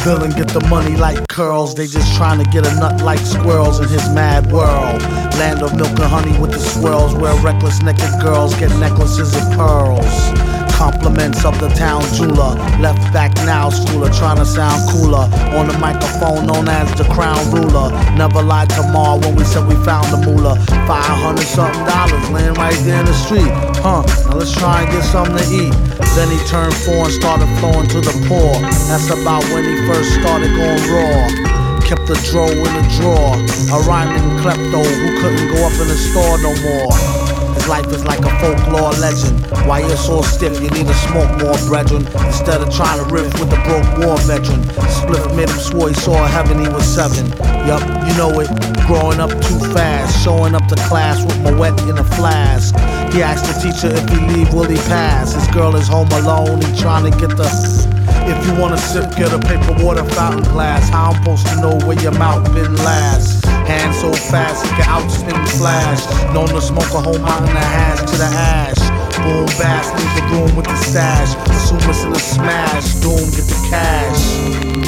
Bill and get the money like curls. They just trying to get a nut like squirrels in his mad world. Land of milk and honey with the swirls, where reckless naked girls get necklaces of pearls. Compliments of the town jeweler, left back now schooler, trying to sound cooler. On the microphone known as the crown ruler. Never lied to Ma when we said we found the moolah. $500 something laying right there in the street. Now let's try and get something to eat. Then he turned 4 and started flowing to the poor. That's about when he first started going raw. Kept the dro in the drawer. A rhyming klepto who couldn't go up in the store no more. His life is like a folklore legend. Why you're so stiff, you need to smoke more, brethren. Instead of trying to riff with the broke war veteran. Spliff made him swore he saw heaven, he was 7. Yup, you know it, growing up too fast. Showing up to class with my wet in a flask. He asked the teacher if he leave, will he pass? His girl is home alone, he trying to get the... If you wanna sip, get a paper water fountain glass. How I'm supposed to know where your mouth been last? Hand so fast, it can outspin flash. Known to smoke a whole mountain of hash to the ash. Boom, bass, leave the room with the stash. Assume it's in a smash, doom, get the cash.